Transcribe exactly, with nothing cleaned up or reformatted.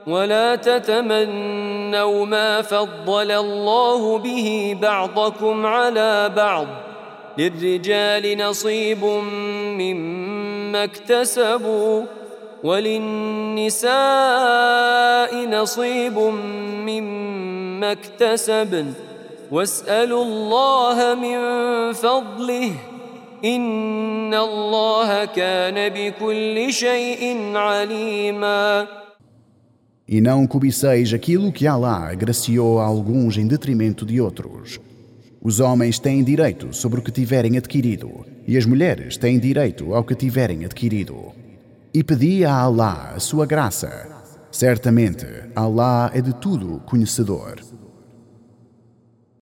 ولا تتمنوا ما فضل الله به بعضكم على بعض للرجال نصيب مما اكتسبوا وللنساء نصيب مما اكتسبن واسألوا الله من فضله إن الله كان بكل شيء عليما. E não cobiceis aquilo que Allah agraciou a alguns em detrimento de outros. Os homens têm direito sobre o que tiverem adquirido, e as mulheres têm direito ao que tiverem adquirido. E pedi a Allah a sua graça. Certamente, Allah é de tudo conhecedor.